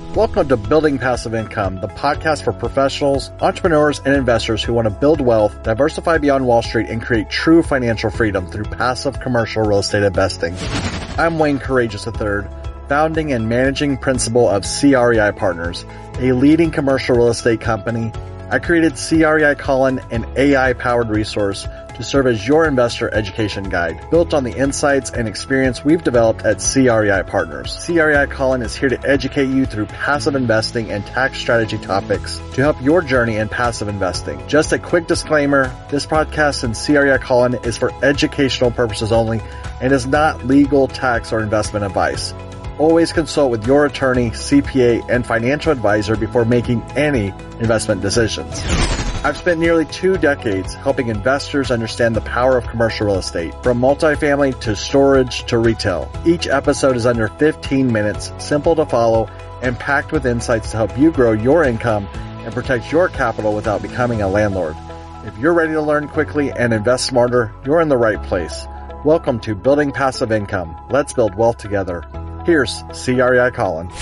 Welcome to Building Passive Income, the podcast for professionals, entrepreneurs, and investors who want to build wealth, diversify beyond Wall Street, and create true financial freedom through passive commercial real estate investing. I'm Wayne Courageous III, founding and managing principal of CREI Partners, a leading commercial real estate company. I created CREI Colin, an AI-powered resource to serve as your investor education guide, built on the insights and experience we've developed at CREI Partners. CREI Colin is here to educate you through passive investing and tax strategy topics to help your journey in passive investing. Just a quick disclaimer, this podcast and CREI Colin is for educational purposes only and is not legal, tax, or investment advice. Always consult with your attorney, CPA, and financial advisor before making any investment decisions. I've spent nearly 2 decades helping investors understand the power of commercial real estate, from multifamily to storage to retail. Each episode is under 15 minutes, simple to follow, and packed with insights to help you grow your income and protect your capital without becoming a landlord. If you're ready to learn quickly and invest smarter, you're in the right place. Welcome to Building Passive Income. Let's build wealth together. Here's CREI Colin.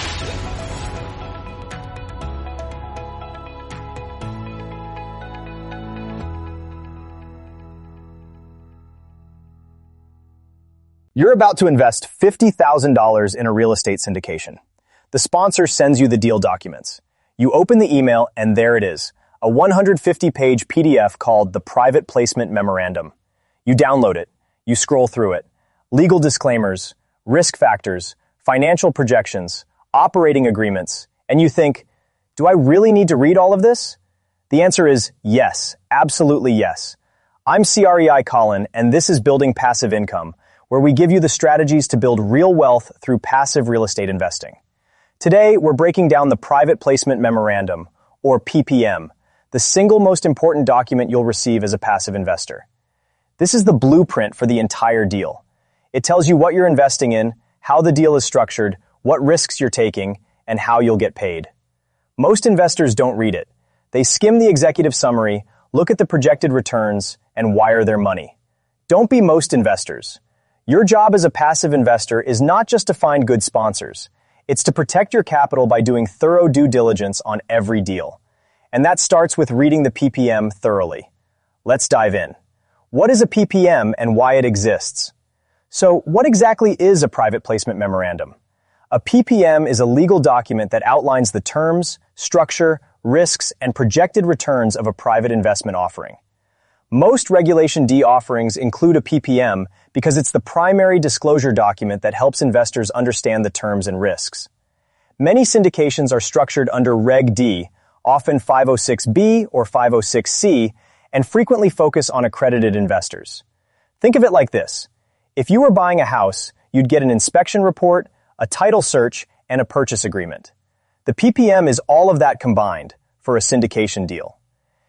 You're about to invest $50,000 in a real estate syndication. The sponsor sends you the deal documents. You open the email and there it is, a 150-page PDF called the Private Placement Memorandum. You download it. You scroll through it. Legal disclaimers, risk factors, financial projections, operating agreements, and you think, do I really need to read all of this? The answer is yes, absolutely yes. I'm CREI Colin, and this is Building Passive Income, where we give you the strategies to build real wealth through passive real estate investing. Today, we're breaking down the Private Placement Memorandum, or PPM, the single most important document you'll receive as a passive investor. This is the blueprint for the entire deal. It tells you what you're investing in, how the deal is structured, what risks you're taking, and how you'll get paid. Most investors don't read it. They skim the executive summary, look at the projected returns, and wire their money. Don't be most investors. Your job as a passive investor is not just to find good sponsors. It's to protect your capital by doing thorough due diligence on every deal. And that starts with reading the PPM thoroughly. Let's dive in. What is a PPM and why it exists? So, what exactly is a private placement memorandum? A PPM is a legal document that outlines the terms, structure, risks, and projected returns of a private investment offering. Most Regulation D offerings include a PPM because it's the primary disclosure document that helps investors understand the terms and risks. Many syndications are structured under Reg D, often 506B or 506C, and frequently focus on accredited investors. Think of it like this. If you were buying a house, you'd get an inspection report, a title search, and a purchase agreement. The PPM is all of that combined for a syndication deal.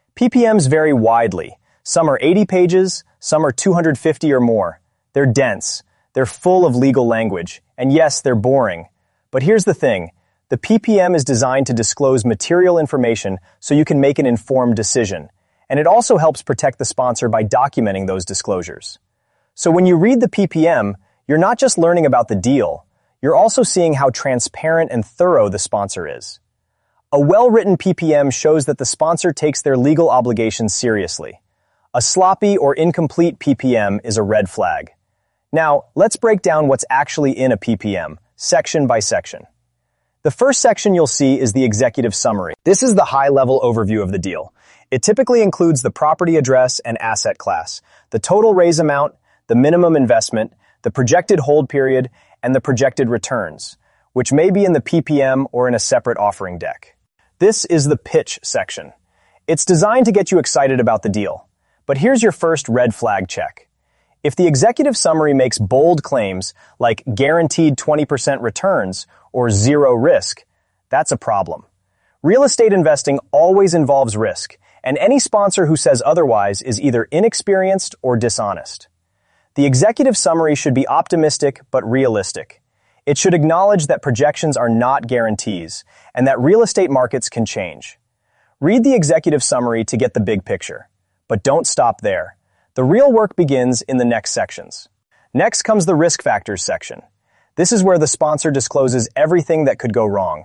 PPMs vary widely. Some are 80 pages, some are 250 or more. They're dense, they're full of legal language, and yes, they're boring. But here's the thing, the PPM is designed to disclose material information so you can make an informed decision, and it also helps protect the sponsor by documenting those disclosures. So when you read the PPM, you're not just learning about the deal, you're also seeing how transparent and thorough the sponsor is. A well-written PPM shows that the sponsor takes their legal obligations seriously. A sloppy or incomplete PPM is a red flag. Now, let's break down what's actually in a PPM, section by section. The first section you'll see is the executive summary. This is the high-level overview of the deal. It typically includes the property address and asset class, the total raise amount, the minimum investment, the projected hold period, and the projected returns, which may be in the PPM or in a separate offering deck. This is the pitch section. It's designed to get you excited about the deal. But here's your first red flag check. If the executive summary makes bold claims like guaranteed 20% returns or zero risk, that's a problem. Real estate investing always involves risk, and any sponsor who says otherwise is either inexperienced or dishonest. The executive summary should be optimistic but realistic. It should acknowledge that projections are not guarantees and that real estate markets can change. Read the executive summary to get the big picture. But don't stop there. The real work begins in the next sections. Next comes the risk factors section. This is where the sponsor discloses everything that could go wrong.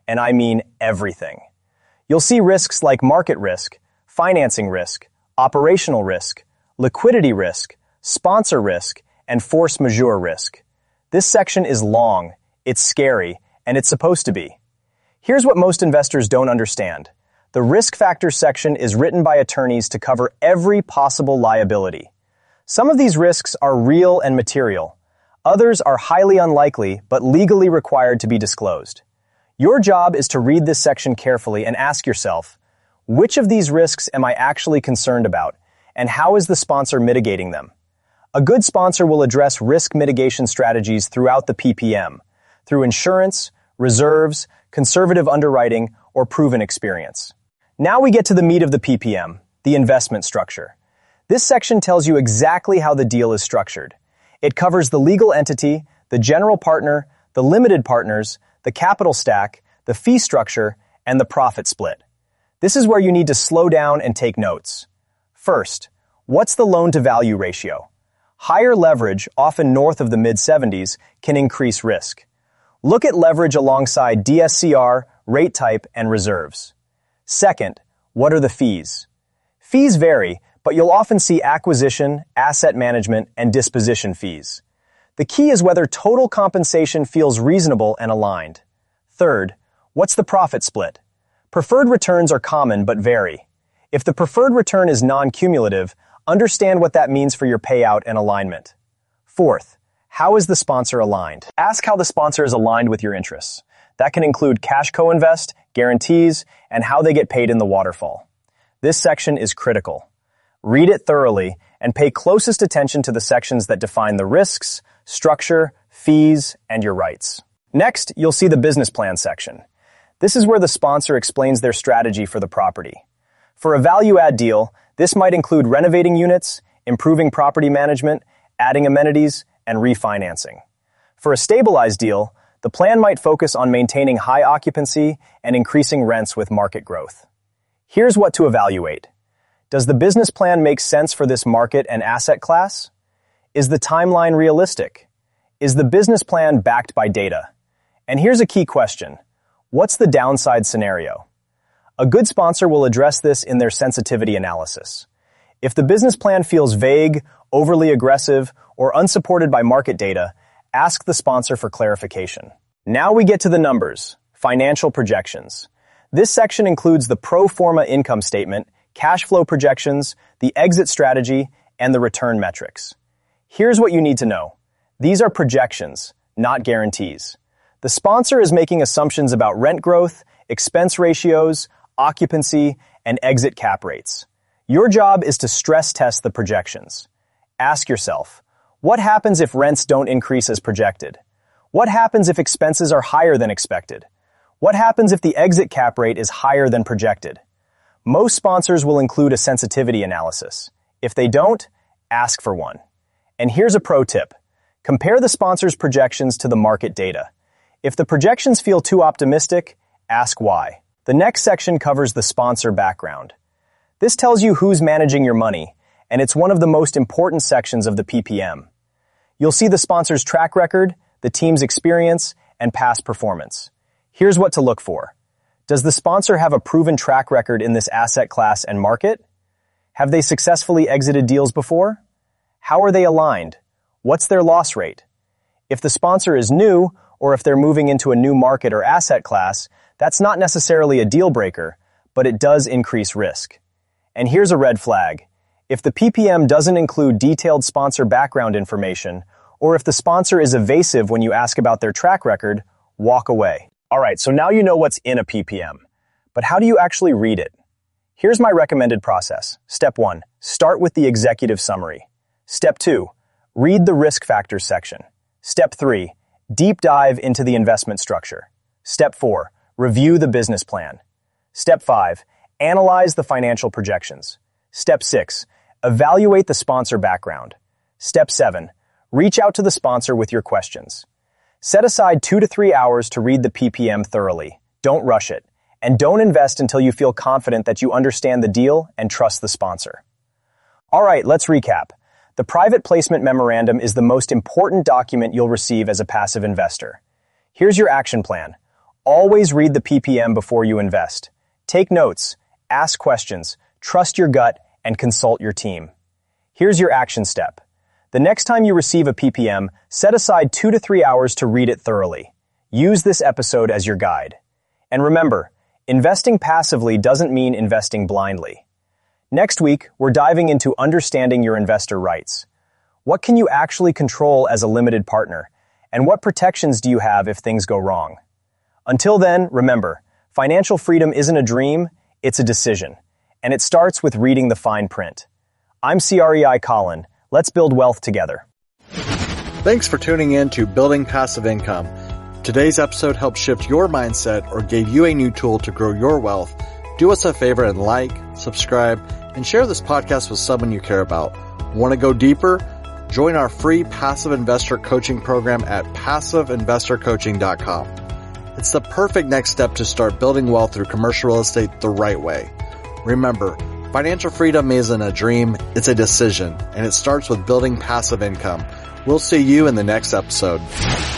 and I mean everything. You'll see risks like market risk, financing risk, operational risk, liquidity risk, sponsor risk, and force majeure risk. This section is long, it's scary, and it's supposed to be. Here's what most investors don't understand. The risk factors section is written by attorneys to cover every possible liability. Some of these risks are real and material. Others are highly unlikely but legally required to be disclosed. Your job is to read this section carefully and ask yourself, which of these risks am I actually concerned about, and how is the sponsor mitigating them? A good sponsor will address risk mitigation strategies throughout the PPM, through insurance, reserves, conservative underwriting, or proven experience. Now we get to the meat of the PPM, the investment structure. This section tells you exactly how the deal is structured. It covers the legal entity, the general partner, the limited partners, the capital stack, the fee structure, and the profit split. This is where you need to slow down and take notes. First, what's the loan-to-value ratio? Higher leverage, often north of the mid-70s, can increase risk. Look at leverage alongside DSCR, rate type, and reserves. Second, what are the fees? Fees vary, but you'll often see acquisition, asset management, and disposition fees. The key is whether total compensation feels reasonable and aligned. Third, what's the profit split? Preferred returns are common but vary. If the preferred return is non-cumulative, understand what that means for your payout and alignment. Fourth, how is the sponsor aligned? Ask how the sponsor is aligned with your interests. That can include cash co-invest, guarantees, and how they get paid in the waterfall. This section is critical. Read it thoroughly and pay closest attention to the sections that define the risks, structure, fees, and your rights. Next, you'll see the business plan section. This is where the sponsor explains their strategy for the property. For a value-add deal, this might include renovating units, improving property management, adding amenities, and refinancing. For a stabilized deal, the plan might focus on maintaining high occupancy and increasing rents with market growth. Here's what to evaluate. Does the business plan make sense for this market and asset class? Is the timeline realistic? Is the business plan backed by data? And here's a key question. What's the downside scenario? A good sponsor will address this in their sensitivity analysis. If the business plan feels vague, overly aggressive, or unsupported by market data, ask the sponsor for clarification. Now we get to the numbers, financial projections. This section includes the pro forma income statement, cash flow projections, the exit strategy, and the return metrics. Here's what you need to know. These are projections, not guarantees. The sponsor is making assumptions about rent growth, expense ratios, occupancy, and exit cap rates. Your job is to stress test the projections. Ask yourself, what happens if rents don't increase as projected? What happens if expenses are higher than expected? What happens if the exit cap rate is higher than projected? Most sponsors will include a sensitivity analysis. If they don't, ask for one. And here's a pro tip. Compare the sponsor's projections to the market data. If the projections feel too optimistic, ask why. The next section covers the sponsor background. This tells you who's managing your money, and it's one of the most important sections of the PPM. You'll see the sponsor's track record, the team's experience, and past performance. Here's what to look for. Does the sponsor have a proven track record in this asset class and market? Have they successfully exited deals before? How are they aligned? What's their loss rate? If the sponsor is new, or if they're moving into a new market or asset class, that's not necessarily a deal breaker, but it does increase risk. And here's a red flag. If the PPM doesn't include detailed sponsor background information, or if the sponsor is evasive when you ask about their track record, walk away. Alright, so now you know what's in a PPM. But how do you actually read it? Here's my recommended process. Step 1. Start with the executive summary. Step 2. Read the risk factors section. Step 3. Deep dive into the investment structure. Step 4. Review the business plan. Step 5. Analyze the financial projections. Step 6. Evaluate the sponsor background. Step 7. Reach out to the sponsor with your questions. Set aside 2 to 3 hours to read the PPM thoroughly. Don't rush it. And don't invest until you feel confident that you understand the deal and trust the sponsor. Alright, let's recap. The private placement memorandum is the most important document you'll receive as a passive investor. Here's your action plan. Always read the PPM before you invest. Take notes, ask questions, trust your gut, and consult your team. Here's your action step. The next time you receive a PPM, set aside 2 to 3 hours to read it thoroughly. Use this episode as your guide. And remember, investing passively doesn't mean investing blindly. Next week, we're diving into understanding your investor rights. What can you actually control as a limited partner? And what protections do you have if things go wrong? Until then, remember, financial freedom isn't a dream, it's a decision. And it starts with reading the fine print. I'm CREI Colin. Let's build wealth together. Thanks for tuning in to Building Passive Income. Today's episode helped shift your mindset or gave you a new tool to grow your wealth. Do us a favor and like, subscribe, and share this podcast with someone you care about. Want to go deeper? Join our free passive investor coaching program at passiveinvestorcoaching.com. It's the perfect next step to start building wealth through commercial real estate the right way. Remember, financial freedom isn't a dream, it's a decision, and it starts with building passive income. We'll see you in the next episode.